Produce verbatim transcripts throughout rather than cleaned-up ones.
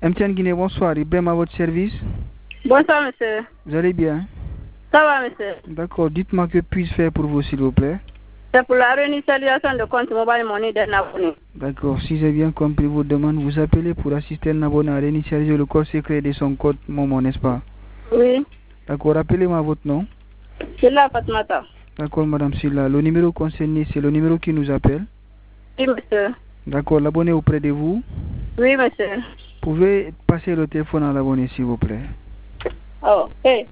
M T N Guinée, bonsoir. Ibrahim à votre service. Bonsoir, monsieur. Vous allez bien? Ça va, monsieur. D'accord. Dites-moi que puis-je faire pour vous, s'il vous plaît? C'est pour la réinitialisation de compte mobile money d'un abonné. D'accord. Si j'ai bien compris vos demandes, vous appelez pour assister un abonné à réinitialiser le code secret de son code Momo, n'est-ce pas? Oui. D'accord. Rappelez-moi votre nom. Silla Fatmata. D'accord, madame Silla. Le numéro concerné, c'est le numéro qui nous appelle? Oui, monsieur. D'accord. L'abonné auprès de vous? Oui, monsieur. Pouvez passer le téléphone à l'abonné, s'il vous plaît? Oh, hey.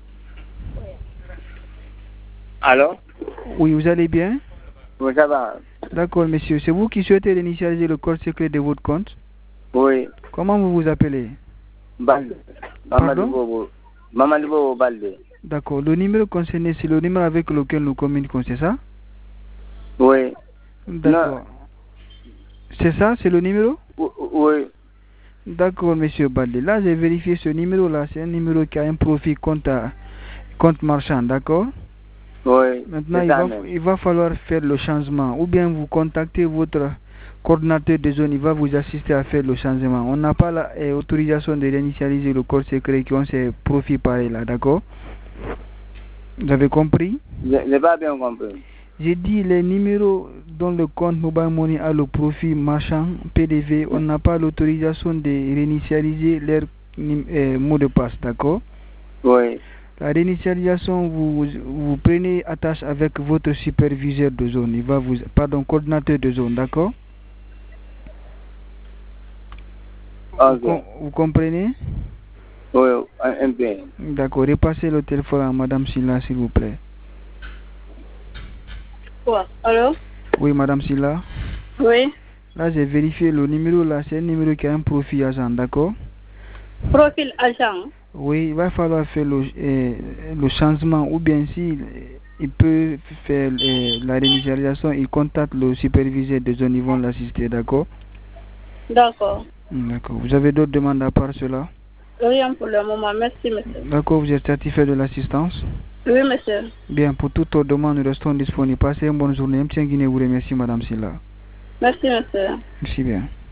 Allô? Oui, vous allez bien? Oui, ça va. D'accord, monsieur. C'est vous qui souhaitez réinitialiser le code secret de votre compte? Oui. Comment vous vous appelez? Balde. Pardon? Mamadou Bobo Balde. D'accord. Le numéro concerné, c'est le numéro avec lequel nous communiquons, c'est ça? Oui. D'accord. C'est ça, c'est le numéro? Oui. D'accord, monsieur Balde. Là, j'ai vérifié ce numéro-là. C'est un numéro qui a un profil compte, à, compte marchand, d'accord? Oui. Maintenant, il va, il va falloir faire le changement. Ou bien vous contactez votre coordinateur de zone, il va vous assister à faire le changement. On n'a pas l'autorisation de réinitialiser le code secret qui ont ces profils pareils là, d'accord? Vous avez compris? Je n'ai pas bien compris. J'ai dit les numéros dont le compte Mobile Money a le profil marchand P D V, on n'a pas l'autorisation de réinitialiser leur euh, mot de passe, d'accord? Oui. La réinitialisation, vous, vous prenez attache avec votre superviseur de zone, il va vous, pardon, coordinateur de zone, d'accord? Okay. Vous, vous comprenez? Oui, un peu. D'accord, repassez le téléphone à madame Silla, s'il vous plaît. Quoi? Allô? Oui, madame Silla. Oui. Là, j'ai vérifié le numéro là, c'est un numéro qui a un profil agent, d'accord? Profil agent? Oui, il va falloir faire le, euh, le changement, ou bien si il peut faire euh, la réinitialisation, il contacte le superviseur de zone, ils vont l'assister, d'accord? D'accord. D'accord. Vous avez d'autres demandes à part cela? Rien pour le moment, merci, monsieur. D'accord, vous êtes satisfait de l'assistance? Oui, monsieur. Bien, pour toute autre demande, nous restons disponibles. Passez une bonne journée. M T N Guinée vous remercie, madame Silla. Merci, monsieur. Merci bien.